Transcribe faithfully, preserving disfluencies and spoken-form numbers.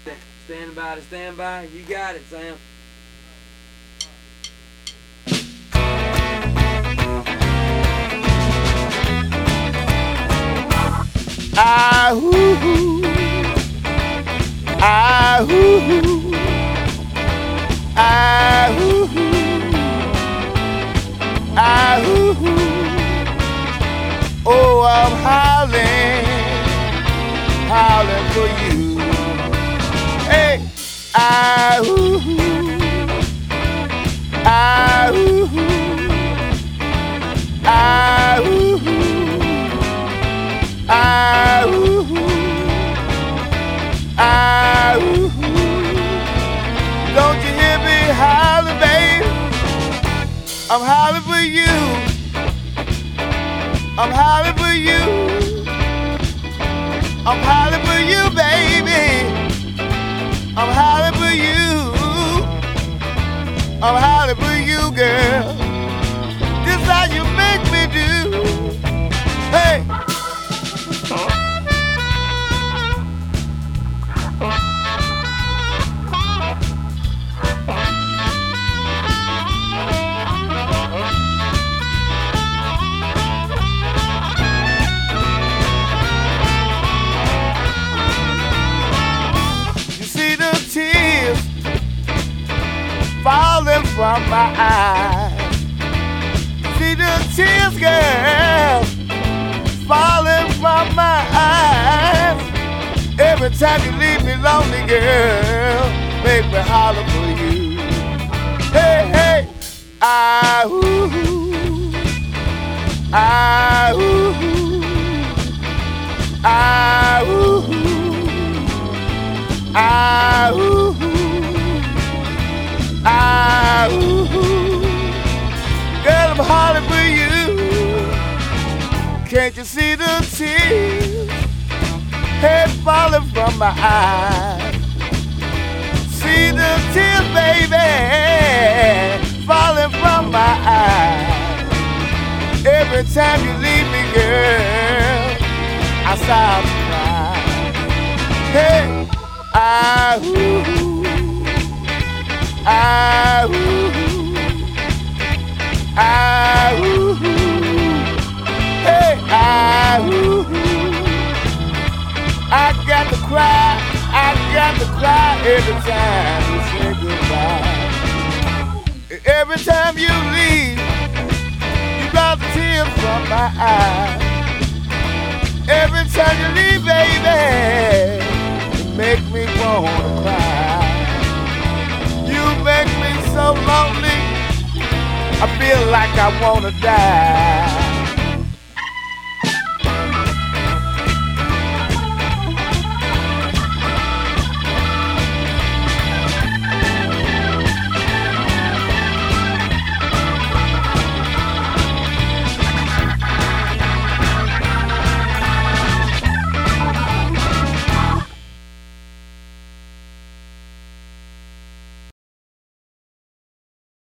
Stand by to stand by. You got it, Sam. Ah, ooh, ah, ooh, ah, ooh, ah, ooh. Oh, I'm howling, howling for you. Hey, ah, ooh, ah, ooh, ah, ooh. Ah, ooh, ah, ooh. Don't you hear me hollering, babe? I'm hollering for you. I'm hollering for you. I'm hollering for you, baby. I'm hollering for you. I'm hollering for you, girl. Just how you make me do. Hey. You see the tears falling from my eyes. See the tears, girl, falling from my eyes. Every time you leave me lonely, girl, make me holler for you. Hey, hey, ah, ooh, ah, ooh, ah, ooh, ah, ooh, ah, ooh. Girl, I'm hollering for you. Can't you see the tears? Head falling from my eyes. See the tears, baby, falling from my eyes. Every time you leave me, girl, I start to cry. Hey, ah, ooh, ah, ooh, ah, ooh, hey, ah, ooh. I got to cry, I got to cry every time you say goodbye. Every time you leave, you brought the tears from my eyes. Every time you leave, baby, you make me wanna cry. You make me so lonely, I feel like I wanna die.